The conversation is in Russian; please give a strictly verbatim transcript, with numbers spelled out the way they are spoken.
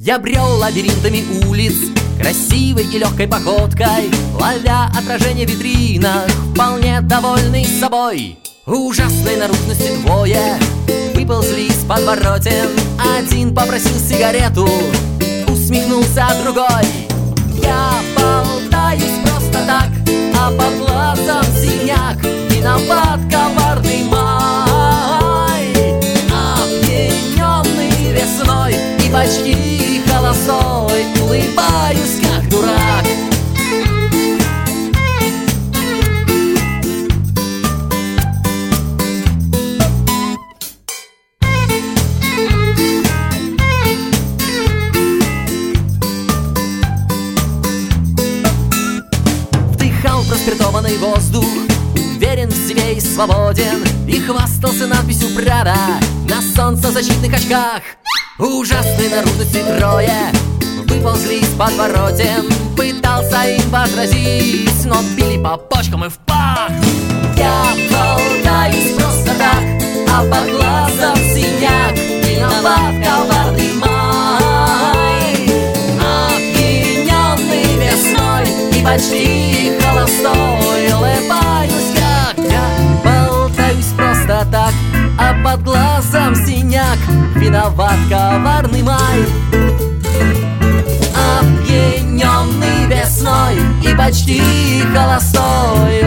Я брел лабиринтами улиц, красивой и легкой походкой, ловя отражение в витринах, вполне довольный собой. Ужасной наружности двое выползли из подворотен. Один попросил сигарету, усмехнулся другой. Я болтаюсь просто так, а под глазом синяк. Виноват коварный май, опьяненный весной и почти холостой, улыбаюсь как дурак. Проспиртованный воздух, уверен в себе и свободен, и хвастался надписью Прада на солнцезащитных очках. Ужасной наружности трое выползли из подворотен. Пытался им возразить, но били по почкам и в пах. Я болтаюсь просто так, а под глазом синяк. Виноват коварный май, опьяненный весной и почти холостой, улыбаюсь как я. Болтаюсь просто так, а под глазом синяк. Виноват коварный май, опьяненный весной и почти холостой,